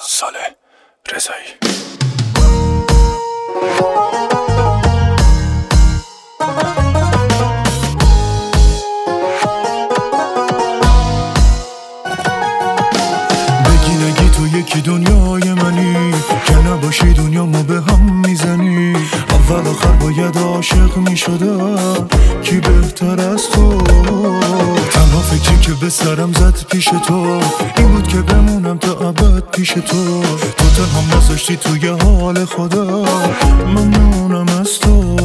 صالح رضایی. نگی تو یکی دنیای منی که نباشی دنیامو به هم میزنی. اول آخر باید عاشق میشدم کی بهتر از تو. تنها فکری که به سرم زد پیش تو این بود که بمونم تا ابد پیش تو. تو تنها نذاشتی توی حال خدا ممنونم از تو.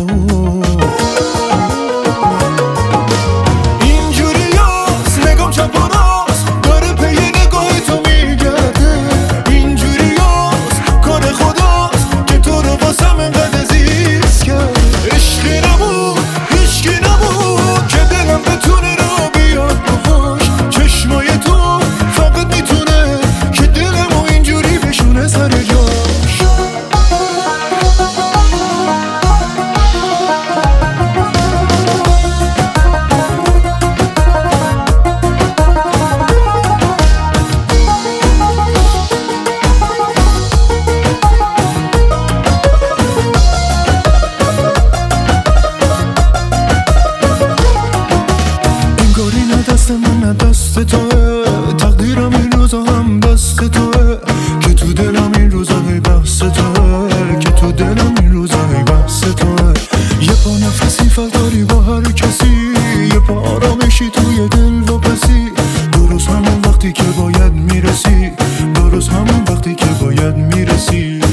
دست توه تقدیرم این روزا هم دست توه که تو دلم این روزا هی بحث توه که تو دلم این روزا هی بحث توه. یه پا نفسی فرداری با هر کسی یه پا آرامشی توی دل و پسی. درست همون وقتی که باید میرسی درست همون وقتی که باید میرسی.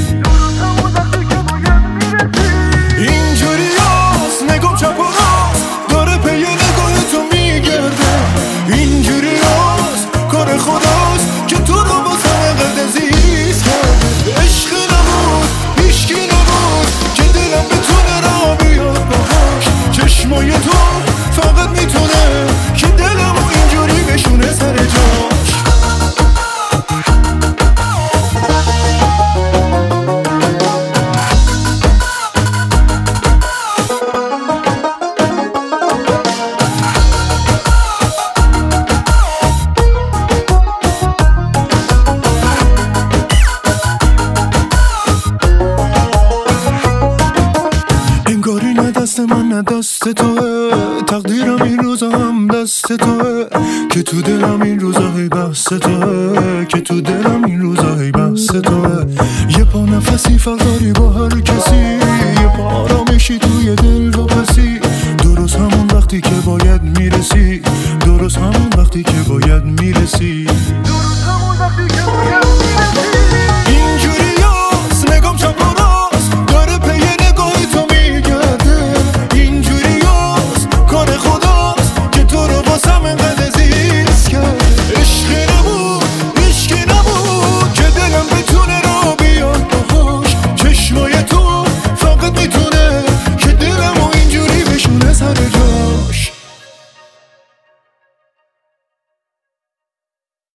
اینجوری هست نگم چپ و راست داره پی نگاه تو میگرده. اینجوری هست کار خداست که تو رو با سمقد عزیز کرده. عشق نبود هیچکی نبود که دلم بتونه را بیاد باهاش. چشمای تو فقط میتونه که دلم و اینجوری بشونه سر جاش. دست من نه دست توه تقدیرم این روزا هم دست توه که تو دلم این روزا هی بحث توه که